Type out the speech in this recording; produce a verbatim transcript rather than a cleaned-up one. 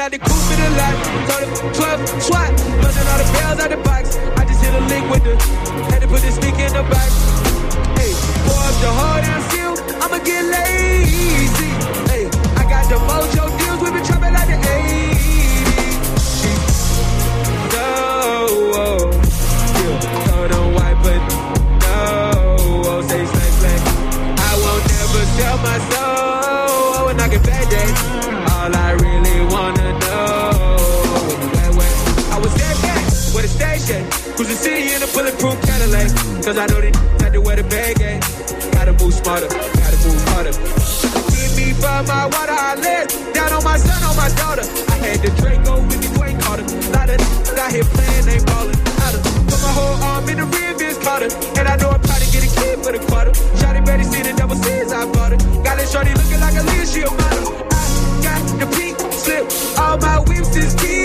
out the coupe in the lot. Told him twelve swat, buzzing all the bells out the box. I just hit a lick with the, had to put the stick in the box. Hey, pour up the whole damn seal, I'ma get lazy. Hey, I got the mojo deals, we been trapping like the eighties. No, oh, yeah, told them white, but no, oh, say slay, slay. I won't never sell my soul, and I can bad day. All I really wanna know, where, where, I was that guy, where the station, cruise the city in a bulletproof Cadillac, cause I know they had to wear the bag, eh? Gotta move smarter, gotta move harder. Give me for my water, I live down on my son, on my daughter. I had the Draco with me, Dwayne Carter. Lot of niggas out here playing, ain't ballin'. I done put my whole arm in the rear, Vince Carter. And I know I probably get a kid for the quarter. Shawty better see the double C's, I bought her. Got that shorty looking like a lead, she a model. I got the pink slip, all my whips is deep.